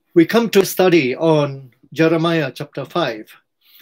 We come to study on Jeremiah chapter 5,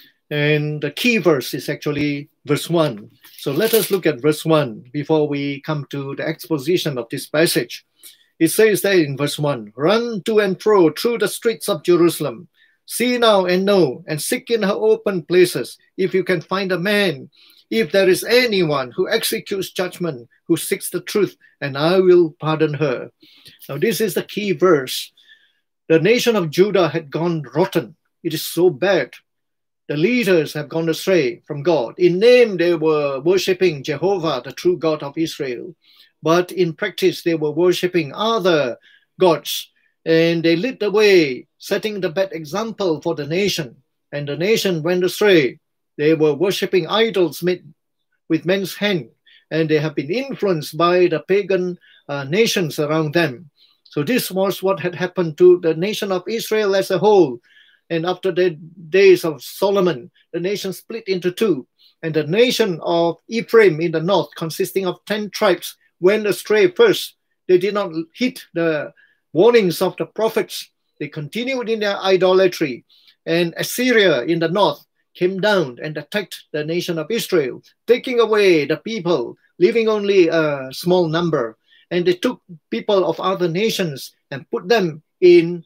and the key verse is actually verse 1. So let us look at verse 1 before we come to the exposition of this passage. It says there in verse 1, "Run to and fro through the streets of Jerusalem. See now and know, and seek in her open places, if you can find a man, if there is anyone who executes judgment, who seeks the truth, and I will pardon her." Now this is the key verse. The nation of Judah had gone rotten. It is so bad. The leaders have gone astray from God. In name, they were worshipping Jehovah, the true God of Israel. But in practice, they were worshipping other gods. And they lit the way, setting the bad example for the nation. And the nation went astray. They were worshipping idols made with men's hand. And they have been influenced by the pagan nations around them. So this was what had happened to the nation of Israel as a whole. And after the days of Solomon, the nation split into two. And the nation of Ephraim in the north, consisting of 10 tribes, went astray first. They did not heed the warnings of the prophets. They continued in their idolatry. And Assyria in the north came down and attacked the nation of Israel, taking away the people, leaving only a small number. And they took people of other nations and put them in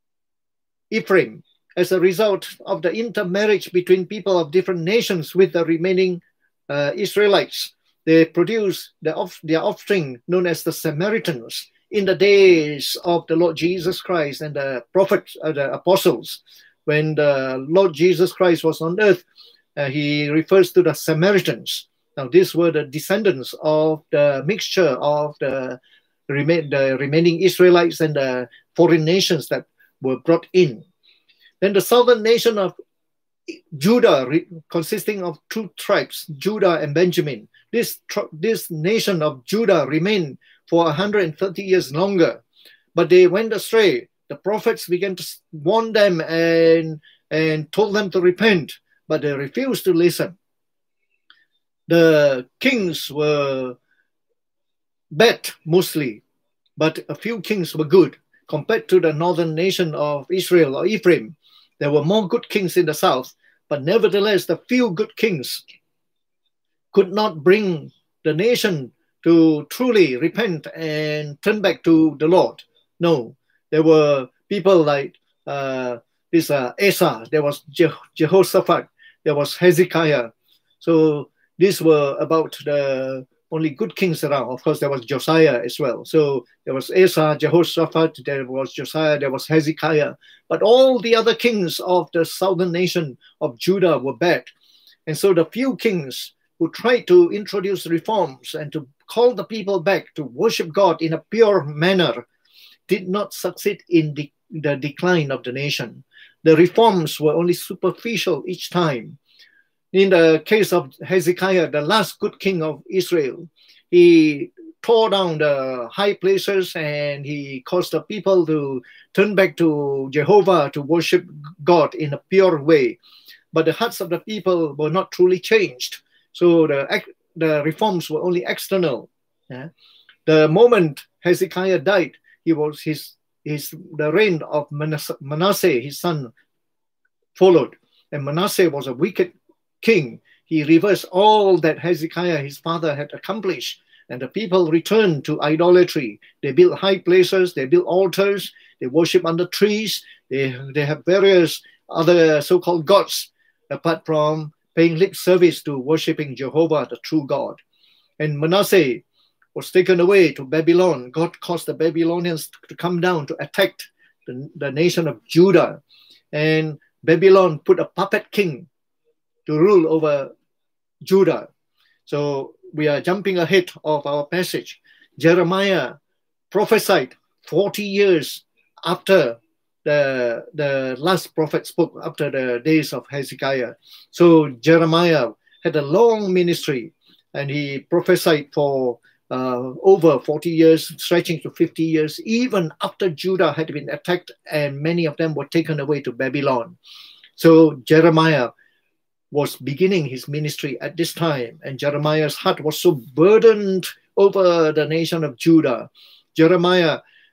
Ephraim. As a result of the intermarriage between people of different nations with the remaining Israelites, they produced their offspring known as the Samaritans in the days of the Lord Jesus Christ and the prophets, the apostles. When the Lord Jesus Christ was on earth, he refers to the Samaritans. Now, these were the descendants of the mixture of the remaining Israelites and the foreign nations that were brought in. Then the southern nation of Judah, consisting of two tribes, Judah and Benjamin. This nation of Judah remained for 130 years longer, but they went astray. The prophets began to warn them and told them to repent, but they refused to listen. The kings were bad mostly, but a few kings were good. Compared to the northern nation of Israel or Ephraim, there were more good kings in the south, but nevertheless, the few good kings could not bring the nation to truly repent and turn back to the Lord. No, there were people like Asa, there was Jehoshaphat, there was Hezekiah. So these were about the only good kings around. Of course, there was Josiah as well. So there was Asa, Jehoshaphat, there was Josiah, there was Hezekiah. But all the other kings of the southern nation of Judah were bad. And so the few kings who tried to introduce reforms and to call the people back to worship God in a pure manner did not succeed in the decline of the nation. The reforms were only superficial each time. In the case of Hezekiah, the last good king of Israel, he tore down the high places and he caused the people to turn back to Jehovah to worship God in a pure way. But the hearts of the people were not truly changed. So the reforms were only external. Yeah? The moment Hezekiah died, the reign of Manasseh, his son, followed. And Manasseh was a wicked king. He reversed all that Hezekiah, his father, had accomplished. And the people returned to idolatry. They built high places, they built altars, they worship under trees, they have various other so-called gods, apart from paying lip service to worshiping Jehovah, the true God. And Manasseh was taken away to Babylon. God caused the Babylonians to come down to attack the nation of Judah. And Babylon put a puppet king to rule over Judah. So we are jumping ahead of our passage. Jeremiah prophesied 40 years after the last prophet spoke, after the days of Hezekiah. So Jeremiah had a long ministry and he prophesied for over 40 years, stretching to 50 years, even after Judah had been attacked and many of them were taken away to Babylon. So Jeremiah was beginning his ministry at this time, and Jeremiah's heart was so burdened over the nation of Judah. Jeremiah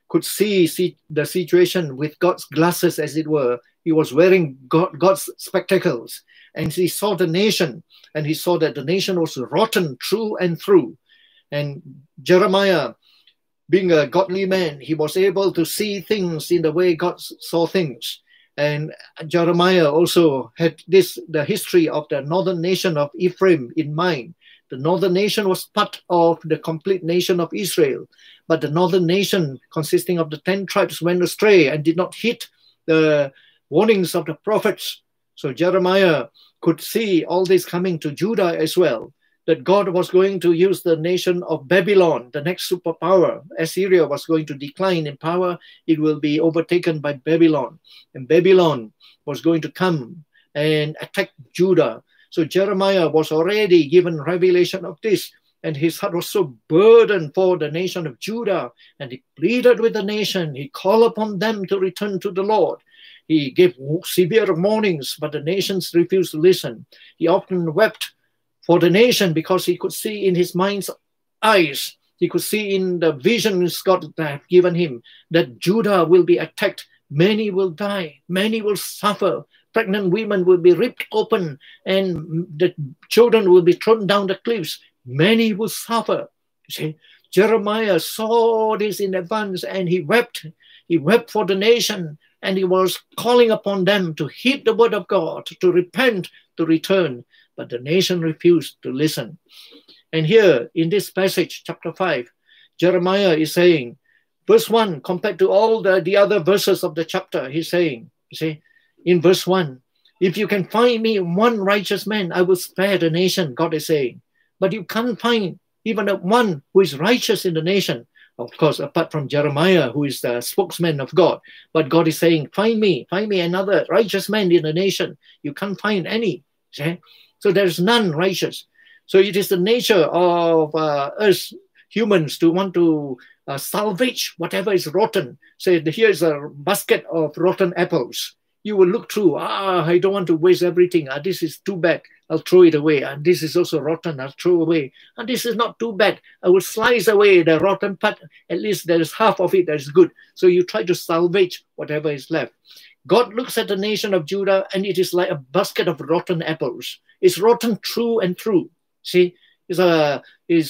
could see the situation with God's glasses, as it were. He was wearing God's spectacles, and he saw the nation, and he saw that the nation was rotten through and through. And Jeremiah, being a godly man, he was able to see things in the way God saw things. And Jeremiah also had the history of the northern nation of Ephraim in mind. The northern nation was part of the complete nation of Israel, but the northern nation, consisting of the 10 tribes, went astray and did not heed the warnings of the prophets. So Jeremiah could see all this coming to Judah as well, that God was going to use the nation of Babylon, the next superpower. Assyria was going to decline in power. It will be overtaken by Babylon. And Babylon was going to come and attack Judah. So Jeremiah was already given revelation of this, and his heart was so burdened for the nation of Judah, and he pleaded with the nation. He called upon them to return to the Lord. He gave severe warnings, but the nations refused to listen. He often wept for the nation because he could see in his mind's eyes, he could see in the visions God had given him, that Judah will be attacked. Many will die. Many will suffer. Pregnant women will be ripped open, and the children will be thrown down the cliffs. Many will suffer. You see, Jeremiah saw this in advance, and he wept. He wept for the nation, and he was calling upon them to heed the word of God, to repent, to return. But the nation refused to listen. And here in this passage, chapter 5, Jeremiah is saying, verse 1, compared to all the other verses of the chapter, he's saying, you see, in verse 1, if you can find me one righteous man, I will spare the nation, God is saying. But you can't find even one who is righteous in the nation. Of course, apart from Jeremiah, who is the spokesman of God. But God is saying, find me another righteous man in the nation. You can't find any. See? So there's none righteous. So it is the nature of us humans to want to salvage whatever is rotten. Say, here's a basket of rotten apples. You will look through, I don't want to waste everything. This is too bad. I'll throw it away. And this is also rotten. I'll throw away. And this is not too bad. I will slice away the rotten part. At least there is half of it that is good. So you try to salvage whatever is left. God looks at the nation of Judah, and it is like a basket of rotten apples. It's rotten through and through. See, and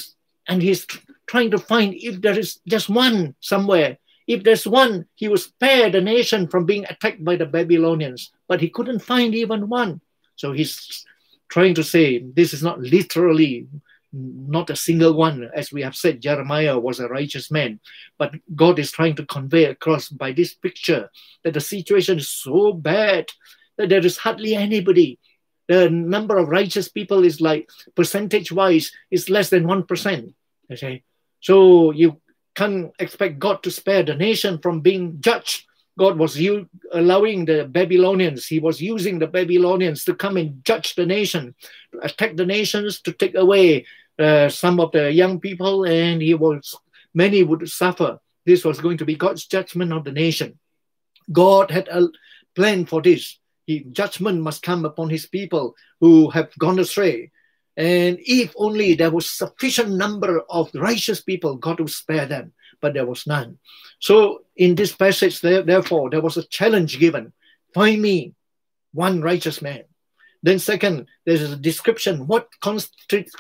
he's trying to find if there is just one somewhere. If there's one, he will spare the nation from being attacked by the Babylonians. But he couldn't find even one. So he's trying to say this is not literally not a single one. As we have said, Jeremiah was a righteous man. But God is trying to convey across by this picture that the situation is so bad that there is hardly anybody. The number of righteous people is like, percentage-wise, is less than 1%. Okay? So you can't expect God to spare the nation from being judged. God was allowing the Babylonians, he was using the Babylonians to come and judge the nation, to attack the nations, to take away some of the young people, and many would suffer. This was going to be God's judgment of the nation. God had a plan for this. Judgment must come upon his people who have gone astray. And if only there was sufficient number of righteous people, God would spare them. But there was none. So in this passage, therefore, there was a challenge given. Find me one righteous man. Then second, there's a description. What constitute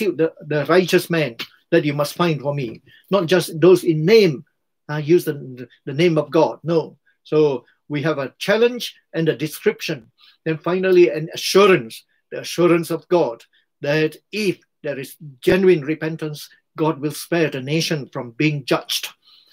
the righteous man that you must find for me? Not just those in name, use the name of God. No. So we have a challenge and a description. Then finally, an assurance, the assurance of God, that if there is genuine repentance, God will spare the nation from being judged.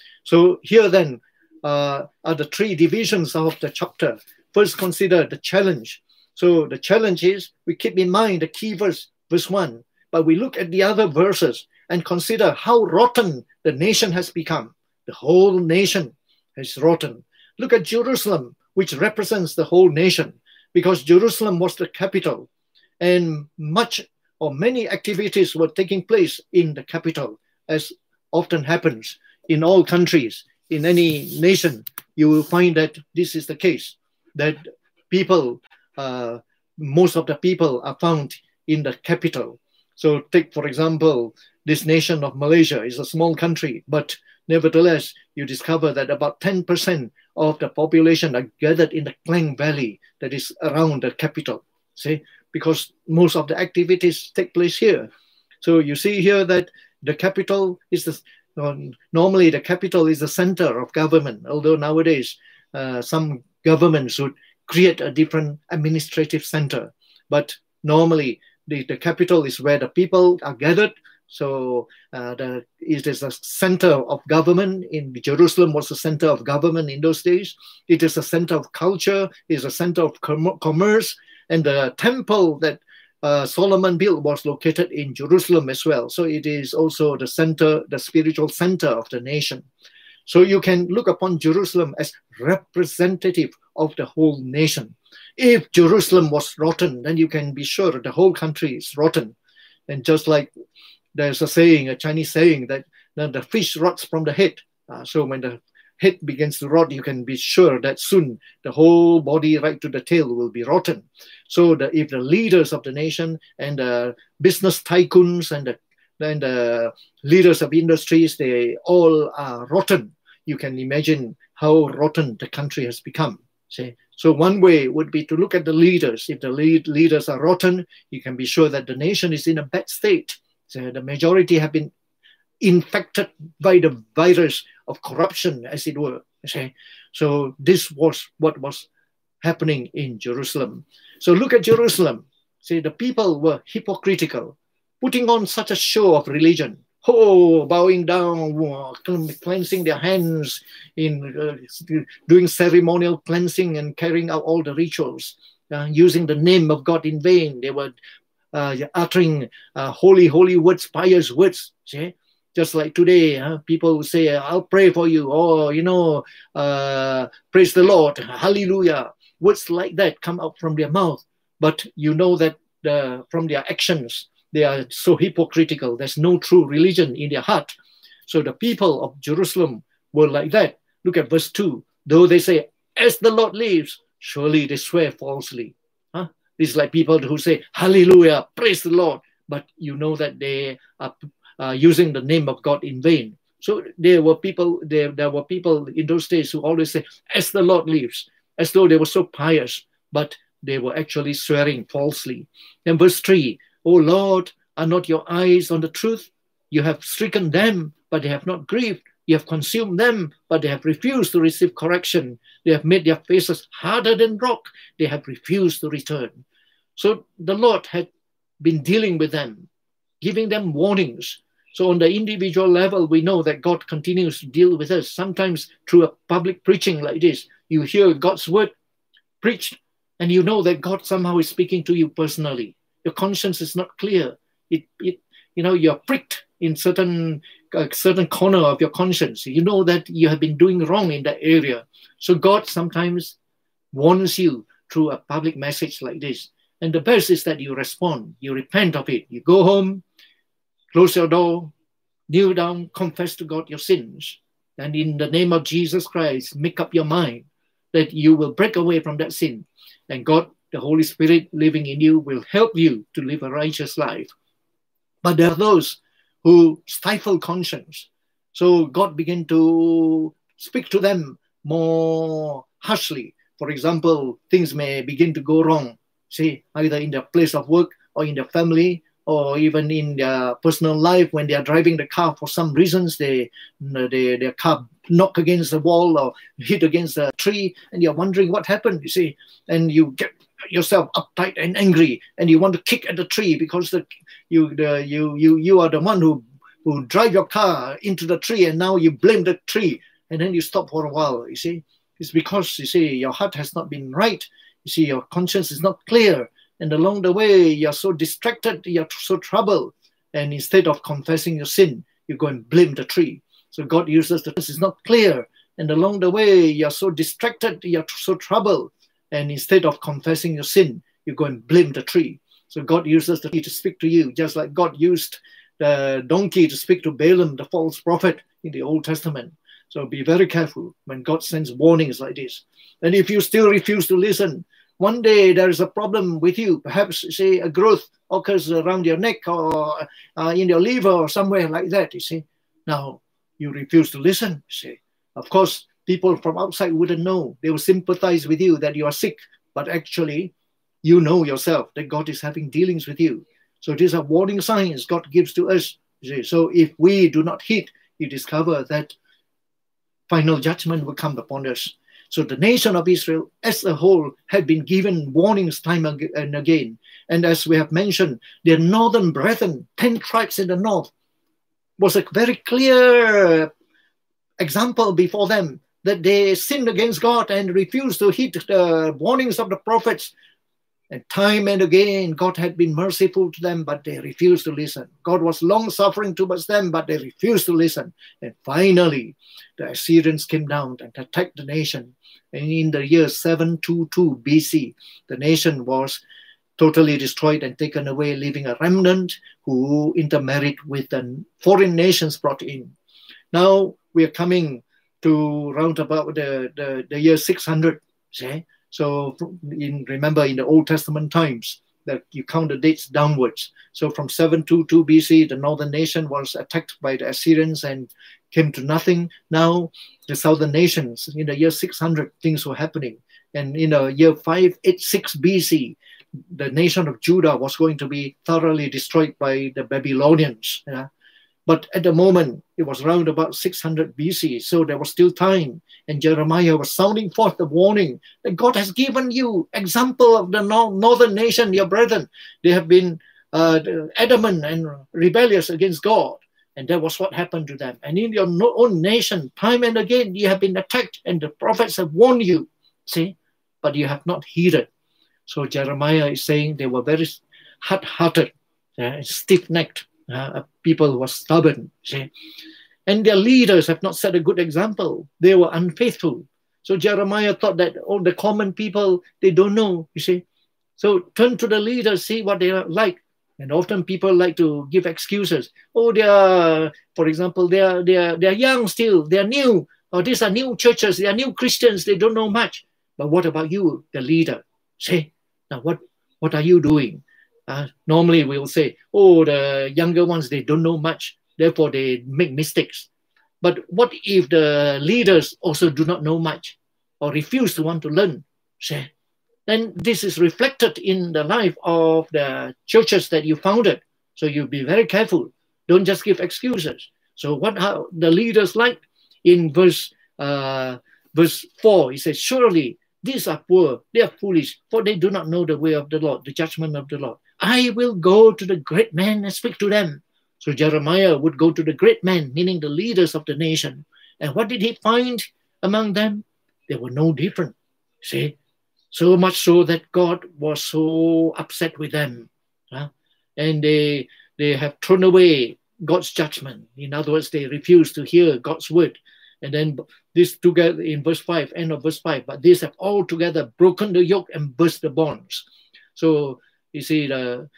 So here then are the three divisions of the chapter. First, consider the challenge. So the challenge is, we keep in mind the key verse 1, but we look at the other verses and consider how rotten the nation has become. The whole nation is rotten. Look at Jerusalem, which represents the whole nation, because Jerusalem was the capital, and many activities were taking place in the capital, as often happens in all countries. In any nation, you will find that this is the case, that people, most of the people are found in the capital. So take, for example, this nation of Malaysia is a small country, but Nevertheless, you discover that about 10% of the population are gathered in the Klang Valley that is around the capital. See, because most of the activities take place here. So you see here that the capital is normally the capital is the center of government, although nowadays some governments would create a different administrative center. But normally the capital is where the people are gathered. So it is a center of government. In Jerusalem was a center of government in those days. It is a center of culture. It is a center of commerce. And the temple that Solomon built was located in Jerusalem as well. So it is also the center, the spiritual center of the nation. So you can look upon Jerusalem as representative of the whole nation. If Jerusalem was rotten, then you can be sure the whole country is rotten. And just like there's a saying, a Chinese saying, that the fish rots from the head. So when the head begins to rot, you can be sure that soon the whole body right to the tail will be rotten. So if the leaders of the nation and the business tycoons and the leaders of industries, they all are rotten, you can imagine how rotten the country has become. See? So one way would be to look at the leaders. If the leaders are rotten, you can be sure that the nation is in a bad state. So the majority have been infected by the virus of corruption, as it were. See? So this was what was happening in Jerusalem. So look at Jerusalem. See, the people were hypocritical, putting on such a show of religion. Bowing down, cleansing their hands, in doing ceremonial cleansing and carrying out all the rituals, using the name of God in vain. They were uttering holy words, pious words. See? Just like today, people say, I'll pray for you, or, praise the Lord, hallelujah. Words like that come out from their mouth. But you know that from their actions, they are so hypocritical. There's no true religion in their heart. So the people of Jerusalem were like that. Look at verse 2. Though they say, as the Lord lives, surely they swear falsely. It's like people who say, hallelujah, praise the Lord. But you know that they are using the name of God in vain. So there were people in those days who always say, as the Lord lives, as though they were so pious, but they were actually swearing falsely. And verse 3, O Lord, are not your eyes on the truth? You have stricken them, but they have not grieved. You have consumed them, but they have refused to receive correction. They have made their faces harder than rock. They have refused to return. So the Lord had been dealing with them, giving them warnings. So on the individual level, we know that God continues to deal with us. Sometimes through a public preaching like this, you hear God's word preached, and you know that God somehow is speaking to you personally. Your conscience is not clear. You're pricked in certain corner of your conscience. You know that you have been doing wrong in that area. So God sometimes warns you through a public message like this. And the best is that you respond, you repent of it. You go home, close your door, kneel down, confess to God your sins. And in the name of Jesus Christ, make up your mind that you will break away from that sin. And God, the Holy Spirit living in you, will help you to live a righteous life. But there are those who stifle conscience. So God began to speak to them more harshly. For example, things may begin to go wrong, say, either in their place of work or in their family, or even in their personal life. When they are driving the car, for some reasons, their car knock against the wall or hit against a tree, and you're wondering what happened, you see, and you get yourself uptight and angry, and you want to kick at the tree because you are the one who drive your car into the tree, and now you blame the tree, and then you stop for a while. You see, it's because, you see, your heart has not been right. You see, your conscience is not clear, and along the way you're so distracted, you're so troubled, and instead of confessing your sin, you go and blame the tree. So God uses the is not clear, and along the way you're so distracted, you're so troubled, and instead of confessing your sin, you go and blame the tree. So God uses the tree to speak to you, just like God used the donkey to speak to Balaam, the false prophet in the Old Testament. So be very careful when God sends warnings like this. And if you still refuse to listen, one day there is a problem with you. Perhaps, say, a growth occurs around your neck or in your liver or somewhere like that, you see. Now, you refuse to listen. See, of course, people from outside wouldn't know. They will sympathize with you that you are sick, but actually, you know yourself that God is having dealings with you. So these are warning signs God gives to us. See? So if we do not heed, you discover that final judgment will come upon us. So the nation of Israel as a whole had been given warnings time and again. And as we have mentioned, their northern brethren, 10 tribes in the north, was a very clear example before them that they sinned against God and refused to heed the warnings of the prophets. And time and again, God had been merciful to them, but they refused to listen. God was long-suffering towards them, but they refused to listen. And finally, the Assyrians came down and attacked the nation. And in the year 722 BC, the nation was totally destroyed and taken away, leaving a remnant who intermarried with the foreign nations brought in. Now we are coming to round about the year 600. See? So remember in the Old Testament times that you count the dates downwards. So from 722 BC, the northern nation was attacked by the Assyrians and came to nothing. Now the southern nations, in the year 600, things were happening. And in the year 586 BC, the nation of Judah was going to be thoroughly destroyed by the Babylonians. But at the moment, it was around about 600 BC, so there was still time. And Jeremiah was sounding forth the warning that God has given you example of the northern nation, your brethren. They have been adamant and rebellious against God. And that was what happened to them. And in your own nation, time and again, you have been attacked, and the prophets have warned you, see, but you have not heeded. So Jeremiah is saying they were very hard-hearted, stiff-necked. People who were stubborn, see? And their leaders have not set a good example. They were unfaithful. So Jeremiah thought that the common people, they don't know, you see. So turn to the leaders, see what they are like. And often people like to give excuses. Oh, they are, for example, they are young still, they are new. Or these are new churches, they are new Christians, they don't know much. But what about you, the leader? See, now what are you doing? Normally we will say, oh, the younger ones, they don't know much, therefore they make mistakes. But what if the leaders also do not know much or refuse to want to learn? See? Then this is reflected in the life of the churches that you founded. So you be very careful. Don't just give excuses. So what are the leaders like? In verse 4, he says, surely these are poor, they are foolish, for they do not know the way of the Lord, the judgment of the Lord. I will go to the great men and speak to them. So Jeremiah would go to the great men, meaning the leaders of the nation. And what did he find among them? They were no different. See? So much so that God was so upset with them. And they have thrown away God's judgment. In other words, they refused to hear God's word. And then this together in verse 5, end of verse 5, but these have altogether broken the yoke and burst the bonds. So you see,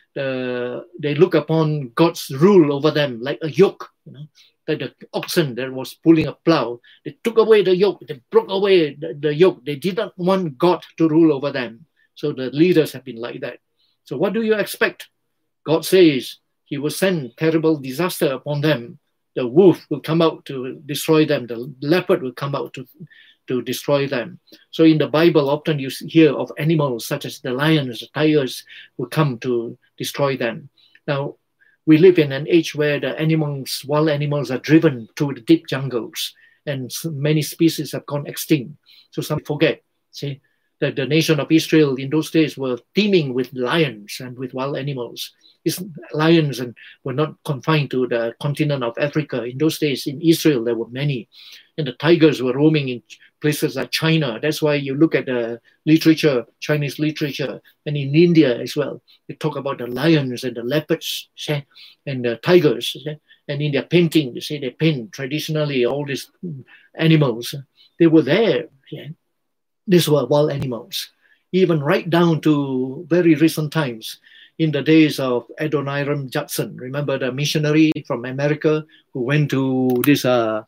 they look upon God's rule over them like a yoke, like the oxen that was pulling a plow. They took away the yoke, they broke away the yoke. They did not want God to rule over them. So the leaders have been like that. So what do you expect? God says he will send terrible disaster upon them. The wolf will come out to destroy them. The leopard will come out to destroy them. So in the Bible, often you hear of animals such as the lions, the tigers will come to destroy them. Now, we live in an age where the animals, wild animals, are driven to the deep jungles, and many species have gone extinct. So some forget, see, that the nation of Israel in those days were teeming with lions and with wild animals. These lions were not confined to the continent of Africa. In those days, in Israel, there were many. And the tigers were roaming in places like China. That's why you look at the literature, Chinese literature, and in India as well. They talk about the lions and the leopards and the tigers. And in their painting, you see, they paint traditionally all these animals. They were there. These were wild animals. Even right down to very recent times, in the days of Adoniram Judson, remember the missionary from America who went to this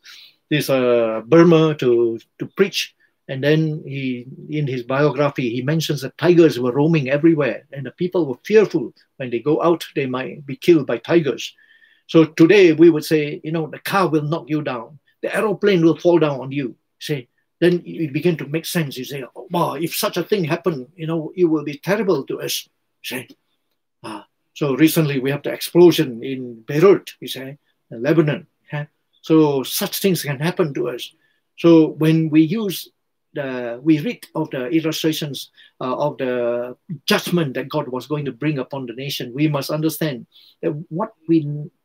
Burma to preach, and then in his biography he mentions that tigers were roaming everywhere, and the people were fearful when they go out they might be killed by tigers. So today we would say, the car will knock you down. The aeroplane will fall down on you. Say, then you begin to make sense. You say, oh, wow, if such a thing happened, it will be terrible to us. Say, so recently we have the explosion in Beirut, we say, in Lebanon. Yeah? So such things can happen to us. So when we read of the illustrations of the judgment that God was going to bring upon the nation, we must understand that what we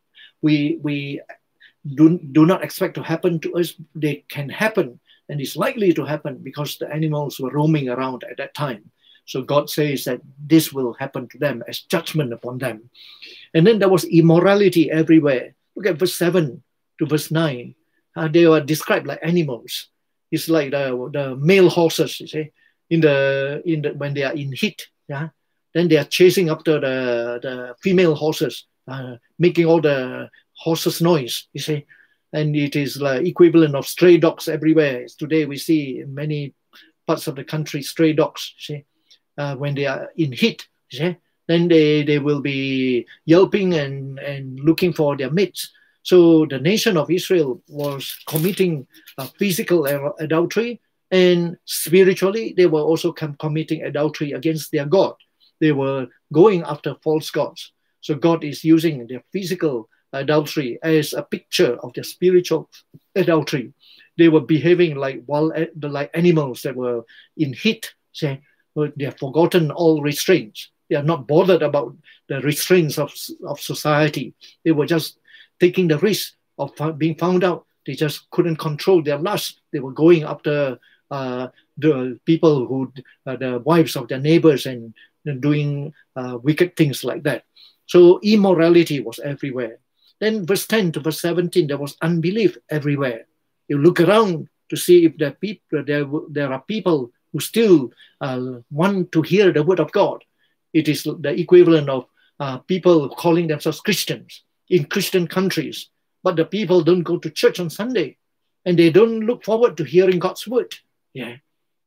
do not expect to happen to us, they can happen, and it's likely to happen because the animals were roaming around at that time. So God says that this will happen to them as judgment upon them. And then there was immorality everywhere. Look at verse 7 to verse 9. They were described like animals. It's like the male horses, you see, when they are in heat. Yeah, then they are chasing after the female horses, making all the horses noise, you see. And it is like equivalent of stray dogs everywhere. Today we see in many parts of the country stray dogs, you see. When they are in heat, you see, then they will be yelping and looking for their mates. So the nation of Israel was committing physical adultery, and spiritually they were also committing adultery against their God. They were going after false gods. So God is using their physical adultery as a picture of their spiritual adultery. They were behaving like animals that were in heat, say. They have forgotten all restraints. They are not bothered about the restraints of society. They were just taking the risk of being found out. They just couldn't control their lust. They were going after the people the wives of their neighbors, and doing wicked things like that. So immorality was everywhere. Then verse 10 to verse 17, there was unbelief everywhere. You look around to see if there are people who still want to hear the word of God. It is the equivalent of people calling themselves Christians in Christian countries, but the people don't go to church on Sunday, and they don't look forward to hearing God's word. Yeah,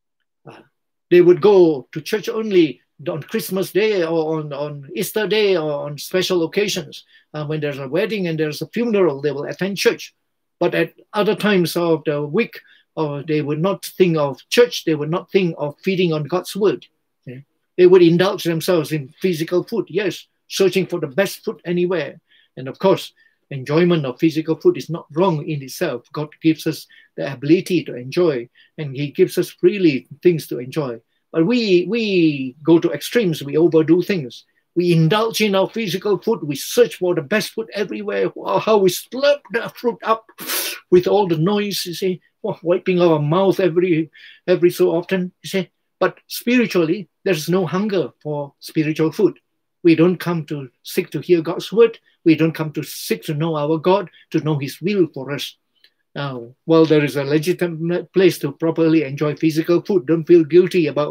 they would go to church only on Christmas Day or on Easter Day or on special occasions. When there's a wedding and there's a funeral, they will attend church. But at other times of the week, they would not think of church. They would not think of feeding on God's word. Yeah. They would indulge themselves in physical food, yes, searching for the best food anywhere. And of course, enjoyment of physical food is not wrong in itself. God gives us the ability to enjoy, and He gives us freely things to enjoy. But we go to extremes. We overdo things. We indulge in our physical food. We search for the best food everywhere. How we slurp the fruit up with all the noise, you see, wiping our mouth every so often, you see. But spiritually, there's no hunger for spiritual food. We don't come to seek to hear God's word. We don't come to seek to know our God, to know His will for us. Now, while there is a legitimate place to properly enjoy physical food, don't feel guilty about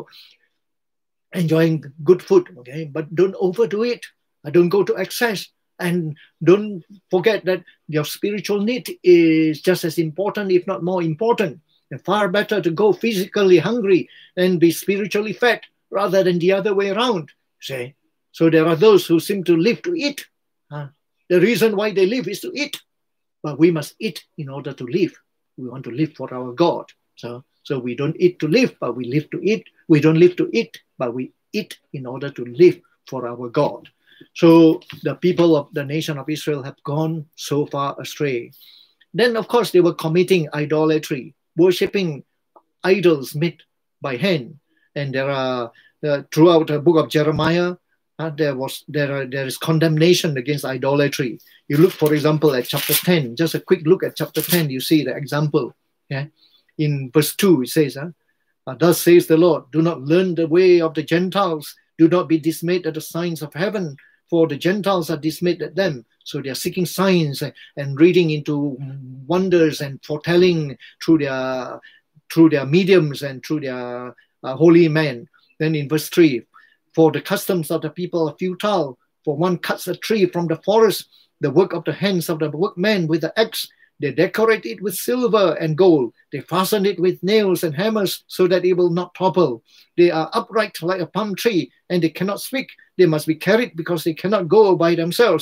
enjoying good food, okay? But don't overdo it. Don't go to excess. And don't forget that your spiritual need is just as important, if not more important. And far better to go physically hungry and be spiritually fed rather than the other way around, say. So there are those who seem to live to eat. The reason why they live is to eat. But we must eat in order to live. We want to live for our God. So we don't eat to live, but we live to eat. We don't live to eat, but we eat in order to live for our God. So the people of the nation of Israel have gone so far astray. Then, of course, they were committing idolatry, worshipping idols made by hand. And there are, throughout the book of Jeremiah, there is condemnation against idolatry. You look, for example, at chapter 10. Just a quick look at chapter 10. You see the example. Yeah? In verse 2, it says, thus says the Lord, do not learn the way of the Gentiles. Do not be dismayed at the signs of heaven, for the Gentiles are dismayed at them. So they are seeking signs and reading into wonders and foretelling through their mediums and through their holy men. Then in verse 3, for the customs of the people are futile. For one cuts a tree from the forest, the work of the hands of the workmen with the axe. They decorate it with silver and gold. They fasten it with nails and hammers so that it will not topple. They are upright like a palm tree, and they cannot speak. They must be carried because they cannot go by themselves.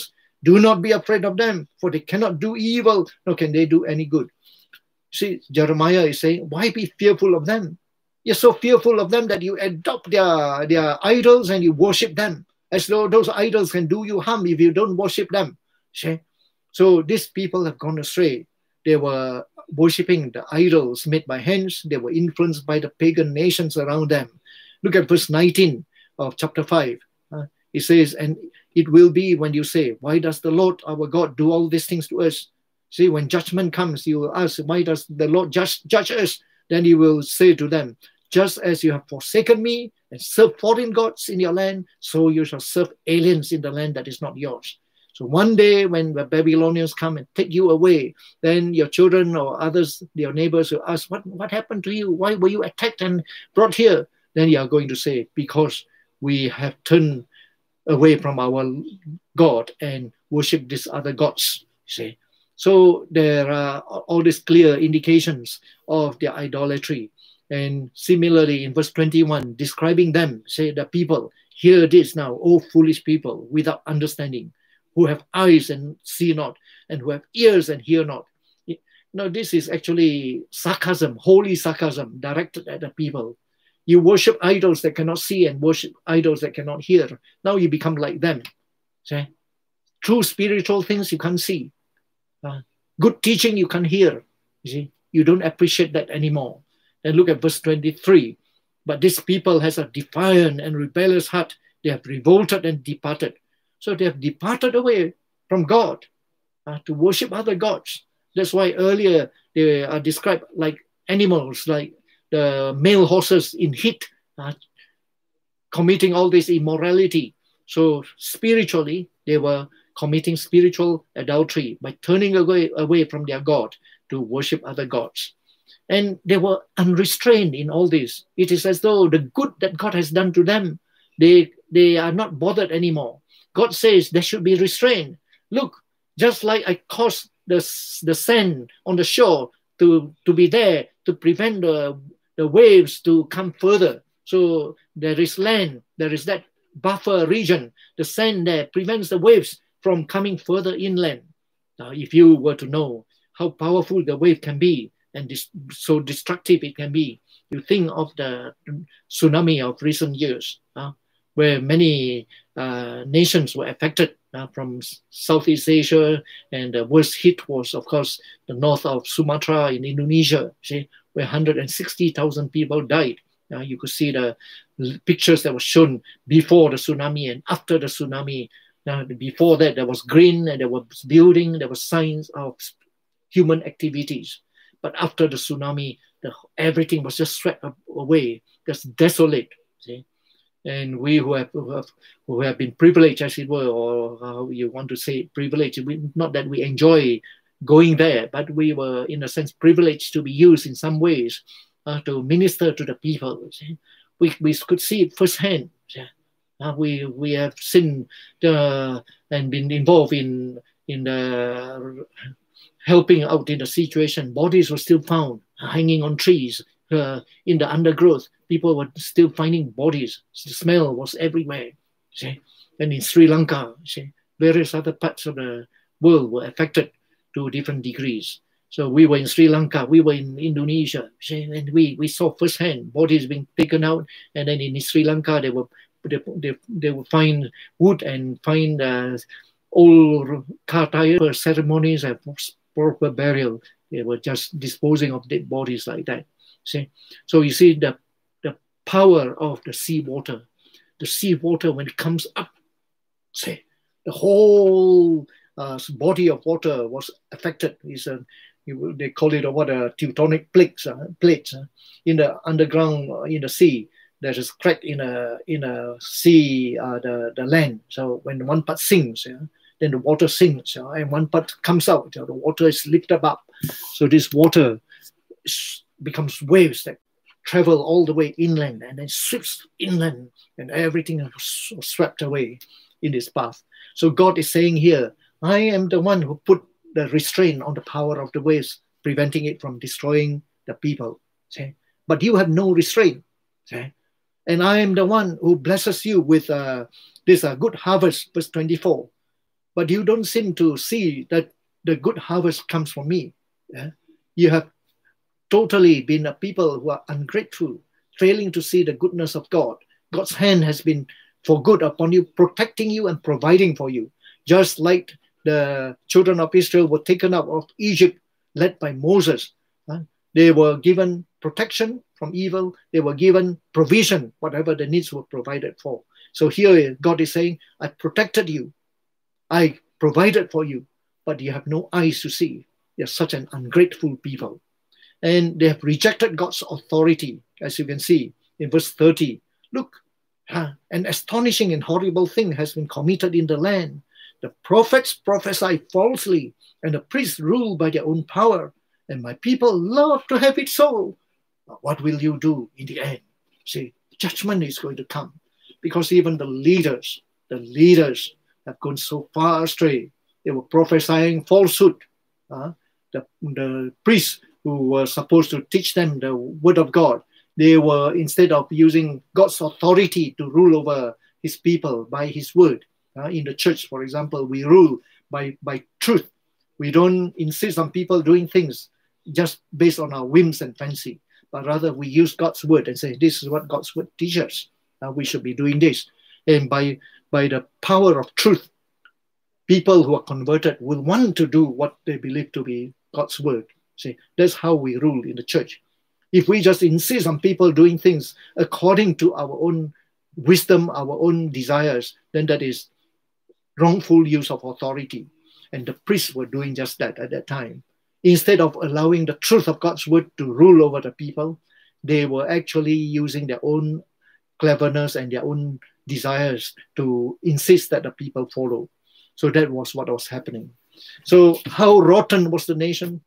Do not be afraid of them, for they cannot do evil, nor can they do any good. See, Jeremiah is saying, why be fearful of them? You're so fearful of them that you adopt their idols and you worship them, as though those idols can do you harm if you don't worship them. See? So these people have gone astray. They were worshipping the idols made by hands. They were influenced by the pagan nations around them. Look at verse 19 of chapter 5. It says, and it will be when you say, why does the Lord our God do all these things to us? See, when judgment comes, you will ask, why does the Lord judge us? Then you will say to them, just as you have forsaken me and served foreign gods in your land, so you shall serve aliens in the land that is not yours. So one day when the Babylonians come and take you away, then your children or others, your neighbors will ask, what happened to you? Why were you attacked and brought here? Then you are going to say, because we have turned away from our God and worship these other gods. See? So there are all these clear indications of their idolatry. And similarly in verse 21, describing them, say the people, hear this now, O foolish people, without understanding, who have eyes and see not, and who have ears and hear not. Now this is actually sarcasm, holy sarcasm directed at the people. You worship idols that cannot see and worship idols that cannot hear. Now you become like them. See? True spiritual things you can't see. Good teaching you can't hear. You see? You don't appreciate that anymore. And look at verse 23. But this people has a defiant and rebellious heart. They have revolted and departed. So they have departed away from God to worship other gods. That's why earlier they are described like animals, like the male horses in heat, committing all this immorality. So spiritually, they were committing spiritual adultery by turning away from their God to worship other gods. And they were unrestrained in all this. It is as though the good that God has done to them, they are not bothered anymore. God says they should be restrained. Look, just like I caused the sand on the shore to be there to prevent the waves to come further. So there is land, there is that buffer region. The sand there prevents the waves from coming further inland. Now, if you were to know how powerful the wave can be and so destructive it can be, you think of the tsunami of recent years, where many nations were affected from Southeast Asia, and the worst hit was, of course, the north of Sumatra in Indonesia, see, where 160,000 people died. You could see the pictures that were shown before the tsunami and after the tsunami. Before that, there was green and there was building, there was signs of human activities. But after the tsunami, everything was just swept away, just desolate. See? And we who have been privileged, as it were, or how you want to say privileged, not that we enjoy going there, but we were, in a sense, privileged to be used in some ways to minister to the people. See? We could see it firsthand. See? We have seen and been involved in the helping out in the situation. Bodies were still found hanging on trees in the undergrowth. People were still finding bodies. The smell was everywhere. See? And in Sri Lanka, see? Various other parts of the world were affected to different degrees. So we were in Sri Lanka, we were in Indonesia, see? And we saw firsthand bodies being taken out. And then in Sri Lanka, they would find wood and find old car tire ceremonies and proper burial. They were just disposing of dead bodies like that. See? So you see the power of the seawater. The seawater, when it comes up, see, the whole body of water was affected. They call it a tectonic plates in the underground, in the sea. There's a crack in a sea, the land. So when one part sinks, then the water sinks, and one part comes out. The water is lifted up. So this water becomes waves that travel all the way inland and then sweeps inland, and everything is swept away in this path. So God is saying here, I am the one who put the restraint on the power of the waves, preventing it from destroying the people. See? But you have no restraint. See? And I am the one who blesses you with this good harvest, verse 24. but you don't seem to see that the good harvest comes from me. Yeah? You have totally been a people who are ungrateful, failing to see the goodness of God. God's hand has been for good upon you, protecting you and providing for you. Just like the children of Israel were taken out of Egypt, led by Moses. They were given protection from evil. They were given provision, whatever the needs were provided for. So here God is saying, I protected you. I provided for you, but you have no eyes to see. You're such an ungrateful people. And they have rejected God's authority, as you can see in verse 30. Look, an astonishing and horrible thing has been committed in the land. The prophets prophesy falsely, and the priests rule by their own power. And my people love to have it so. But what will you do in the end? See, judgment is going to come, because even the leaders have gone so far astray. They were prophesying falsehood. The priests who were supposed to teach them the word of God, they were, instead of using God's authority to rule over his people by his word. In the church, for example, we rule by truth. We don't insist on people doing things just based on our whims and fancy, but rather we use God's word and say, this is what God's word teaches. We should be doing this. And by the power of truth, people who are converted will want to do what they believe to be God's word. See, that's how we rule in the church. If we just insist on people doing things according to our own wisdom, our own desires, then that is wrongful use of authority. And the priests were doing just that at that time. Instead of allowing the truth of God's word to rule over the people, they were actually using their own cleverness and their own desires to insist that the people follow. So that was what was happening. So how rotten was the nation?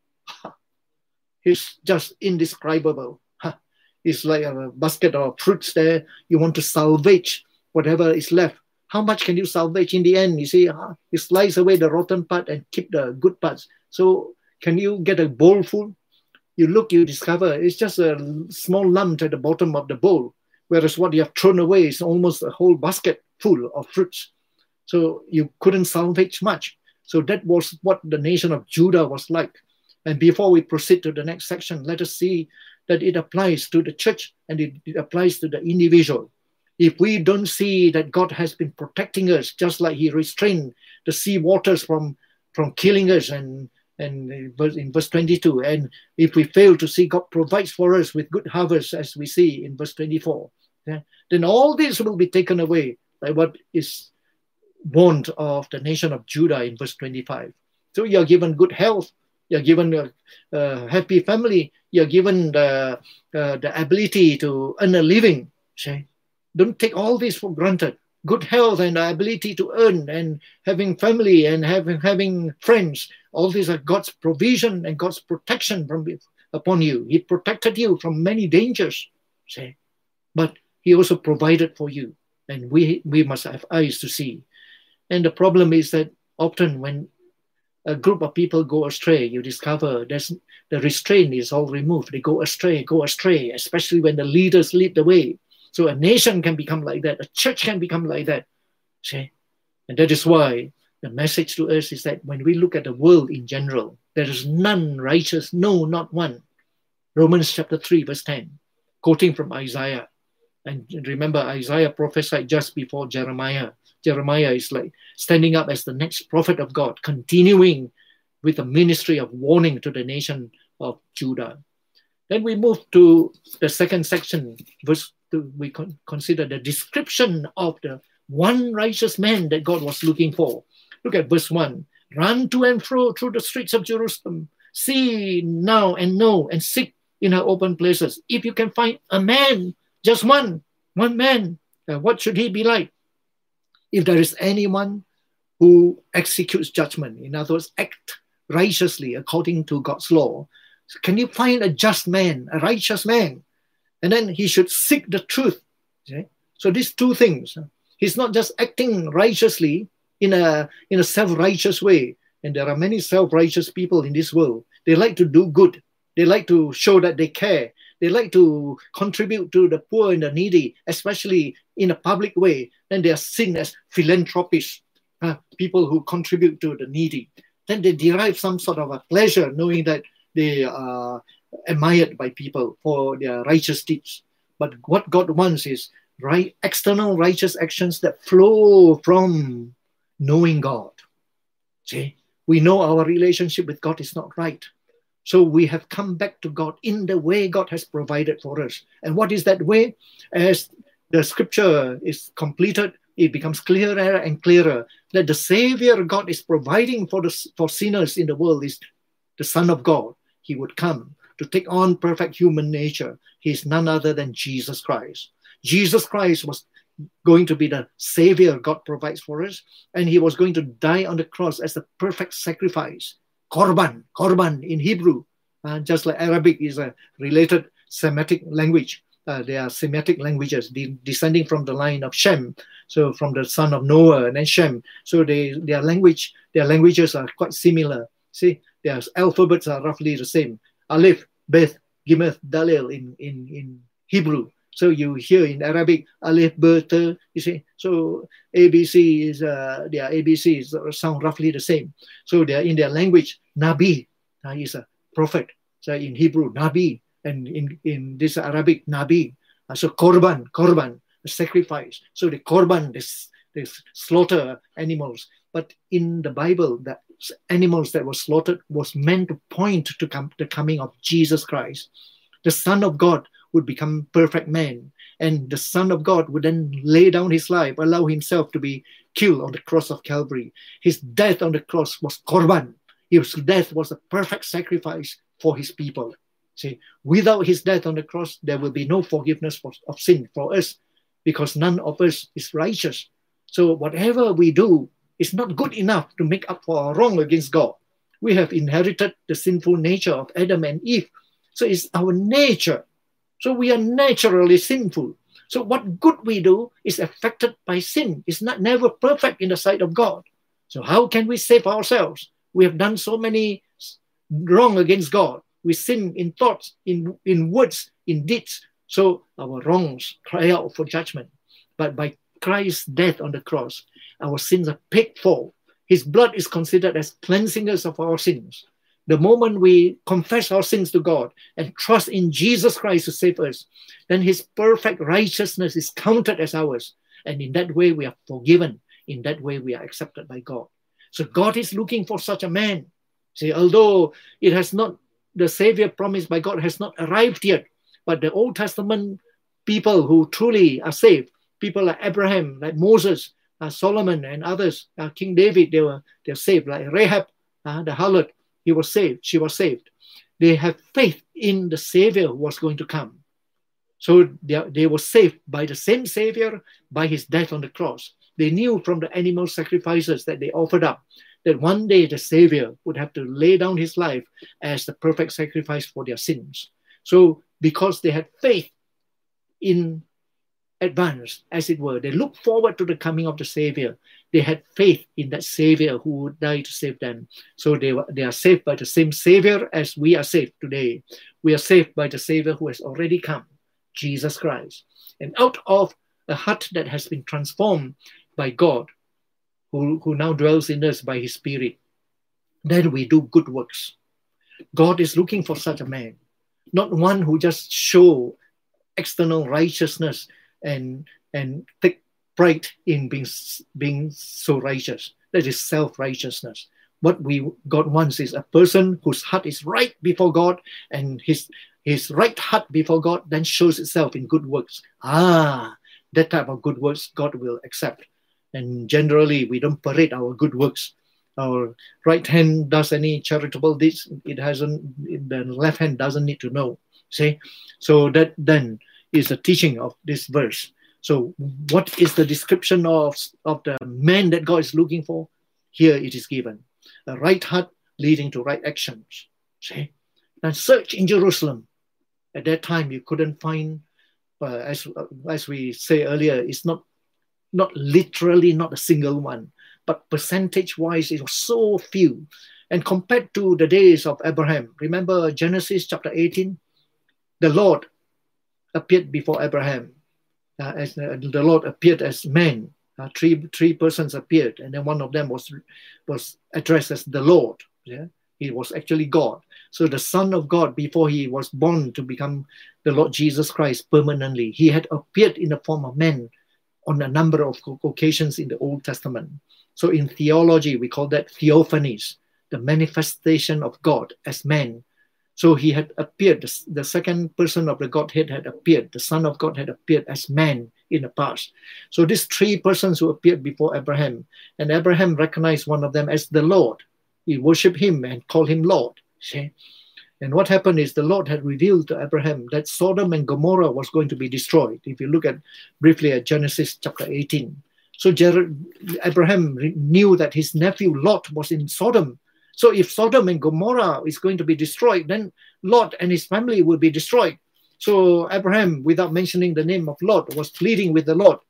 It's just indescribable. It's like a basket of fruits there. You want to salvage whatever is left. How much can you salvage in the end? You see, you slice away the rotten part and keep the good parts. So can you get a bowl full? You look, you discover it's just a small lump at the bottom of the bowl, whereas what you have thrown away is almost a whole basket full of fruits. So you couldn't salvage much. So that was what the nation of Judah was like. And before we proceed to the next section, let us see that it applies to the church and it applies to the individual. If we don't see that God has been protecting us, just like he restrained the sea waters from killing us, and in verse 22, and if we fail to see God provides for us with good harvest, as we see in verse 24, then all this will be taken away by what is warned of the nation of Judah in verse 25. So you're given good health, you're given a happy family, you're given the ability to earn a living. See? Don't take all this for granted. Good health and the ability to earn and having family and having friends, all these are God's provision and God's protection upon you. He protected you from many dangers, see? But he also provided for you. And we must have eyes to see. And the problem is that often when a group of people go astray, you discover the restraint is all removed. They go astray, especially when the leaders lead the way. So a nation can become like that. A church can become like that. See? And that is why the message to us is that when we look at the world in general, there is none righteous, no, not one. Romans chapter 3, verse 10, quoting from Isaiah. And remember, Isaiah prophesied just before Jeremiah. Jeremiah is like standing up as the next prophet of God, continuing with the ministry of warning to the nation of Judah. Then we move to the second section, verse 2. We consider the description of the one righteous man that God was looking for. Look at verse 1. Run to and fro through the streets of Jerusalem. See now and know and seek in her open places. If you can find a man, just one man, what should he be like? If there is anyone who executes judgment, in other words, act righteously according to God's law, can you find a just man, a righteous man? And then he should seek the truth. Okay? So these two things. He's not just acting righteously in a self-righteous way. And there are many self-righteous people in this world. They like to do good. They like to show that they care. They like to contribute to the poor and the needy, especially in a public way. Then they are seen as philanthropists. people who contribute to the needy. Then they derive some sort of a pleasure knowing that they are admired by people for their righteous deeds. But what God wants is external righteous actions that flow from knowing God. See, we know our relationship with God is not right. So we have come back to God in the way God has provided for us. And what is that way? As the scripture is completed, it becomes clearer and clearer that the Savior God is providing for sinners in the world is the Son of God. He would come to take on perfect human nature. He is none other than Jesus Christ. Jesus Christ was going to be the Savior God provides for us, and he was going to die on the cross as the perfect sacrifice. Korban in Hebrew, just like Arabic is a related Semitic language. They are Semitic languages descending from the line of Shem, so from the son of Noah and then Shem. So their languages are quite similar. See, their alphabets are roughly the same. Aleph, Beth, Gimeth, Dalil in Hebrew. So you hear in Arabic, Aleph, Beth, you see. So ABC is, their ABCs sound roughly the same. So they are in their language. Nabi is a prophet. So in Hebrew, Nabi. And in this Arabic, Nabi. So Korban, a sacrifice. So the Korban, they slaughter animals. But in the Bible, the animals that were slaughtered was meant to point to the coming of Jesus Christ. The Son of God would become perfect man. And the Son of God would then lay down his life, allow himself to be killed on the cross of Calvary. His death on the cross was Korban. His death was a perfect sacrifice for his people. See, without his death on the cross, there will be no forgiveness of sin for us because none of us is righteous. So whatever we do is not good enough to make up for our wrong against God. We have inherited the sinful nature of Adam and Eve. So it's our nature. So we are naturally sinful. So what good we do is affected by sin. It's never perfect in the sight of God. So how can we save ourselves? We have done so many wrong against God. We sin in thoughts, in words, in deeds. So our wrongs cry out for judgment. But by Christ's death on the cross, our sins are paid for. His blood is considered as cleansing us of our sins. The moment we confess our sins to God and trust in Jesus Christ to save us, then his perfect righteousness is counted as ours. And in that way, we are forgiven. In that way, we are accepted by God. So God is looking for such a man. See, although it has not, the Savior promised by God has not arrived yet, but the Old Testament people who truly are saved, people like Abraham, like Moses, Solomon and others, King David, they're saved, like Rahab, the harlot, he was saved, she was saved. They have faith in the Savior who was going to come. So they were saved by the same Savior, by his death on the cross. They knew from the animal sacrifices that they offered up that one day the Savior would have to lay down his life as the perfect sacrifice for their sins. So because they had faith in advance, as it were, they looked forward to the coming of the Savior. They had faith in that Savior who would die to save them. So they are saved by the same Savior as we are saved today. We are saved by the Savior who has already come, Jesus Christ. And out of a heart that has been transformed by God, who now dwells in us by his Spirit, then we do good works. God is looking for such a man, not one who just show external righteousness and take pride in being so righteous. That is self-righteousness. What God wants is a person whose heart is right before God, and his right heart before God then shows itself in good works. That type of good works God will accept. And generally, we don't parade our good works. Our right hand does any charitable deeds, the left hand doesn't need to know. See? So that then is the teaching of this verse. So what is the description of the man that God is looking for? Here it is given. A right heart leading to right actions. See? And search in Jerusalem. At that time, you couldn't find, as we say earlier, it's not literally not a single one, but percentage-wise, it was so few. And compared to the days of Abraham, remember Genesis chapter 18? The Lord appeared before Abraham. The Lord appeared as man Three persons appeared, and then one of them was addressed as the Lord. Yeah, he was actually God. So the Son of God, before he was born to become the Lord Jesus Christ permanently, he had appeared in the form of man on a number of occasions in the Old Testament. So in theology, we call that theophanies, the manifestation of God as man. So he had appeared, the second person of the Godhead had appeared, the Son of God had appeared as man in the past. So these three persons who appeared before Abraham, and Abraham recognized one of them as the Lord. He worshiped him and called him Lord. See? And what happened is the Lord had revealed to Abraham that Sodom and Gomorrah was going to be destroyed. If you look at briefly at Genesis chapter 18. So Abraham knew that his nephew Lot was in Sodom. So if Sodom and Gomorrah is going to be destroyed, then Lot and his family will be destroyed. So Abraham, without mentioning the name of Lot, was pleading with the Lord.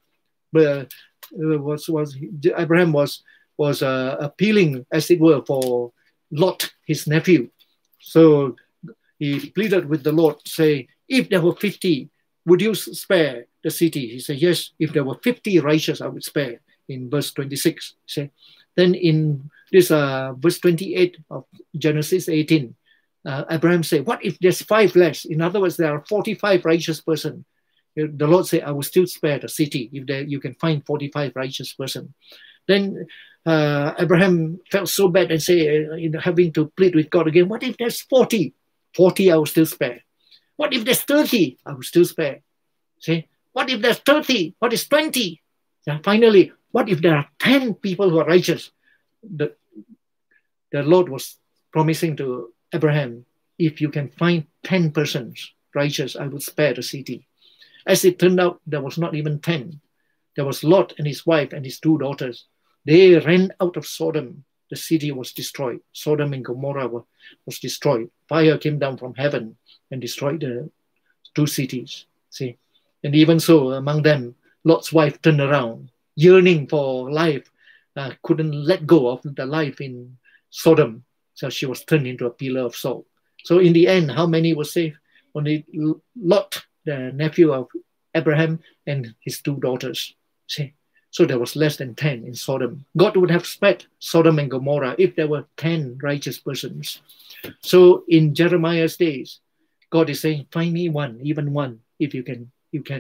Abraham was appealing, as it were, for Lot, his nephew. So he pleaded with the Lord, say, if there were 50, would you spare the city? He said, yes, if there were 50 righteous, I would spare, in verse 26. See? Then in this verse 28 of Genesis 18, Abraham said, what if there's 5 less? In other words, there are 45 righteous persons. The Lord said, I will still spare the city if you can find 45 righteous persons. Then Abraham felt so bad and said, having to plead with God again, what if there's 40? 40 I will still spare. What if there's 30? I will still spare. See? What if there's 30? What is 20? And finally, what if there are 10 people who are righteous? The Lord was promising to Abraham, if you can find 10 persons righteous, I will spare the city. As it turned out, there was not even 10. There was Lot and his wife and his 2 daughters. They ran out of Sodom. The city was destroyed. Sodom and Gomorrah was destroyed. Fire came down from heaven and destroyed the 2 cities. See? And even so, among them, Lot's wife turned around, yearning for life, couldn't let go of the life in Sodom. So she was turned into a pillar of salt. So in the end, how many were saved? Only Lot, the nephew of Abraham, and his 2 daughters. See? So there was less than 10 in Sodom. God would have spared Sodom and Gomorrah if there were 10 righteous persons. So in Jeremiah's days, God is saying, find me one, even one, if you can.